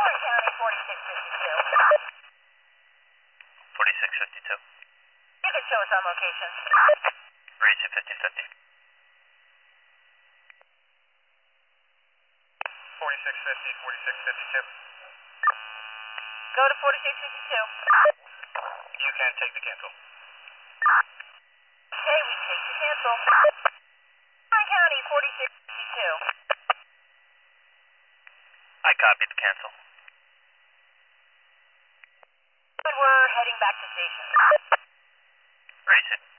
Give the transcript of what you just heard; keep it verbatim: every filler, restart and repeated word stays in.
Warren County, forty-six fifty-two. forty-six fifty-two. You can show us on location. Raise it fifty fifty. forty-six fifty, forty-six fifty-two. Go to forty-six fifty-two. You can take the cancel. Okay, we take the cancel. Warren County, forty-six fifty-two. I copied the cancel. Good, we're heading back to station. Raise it.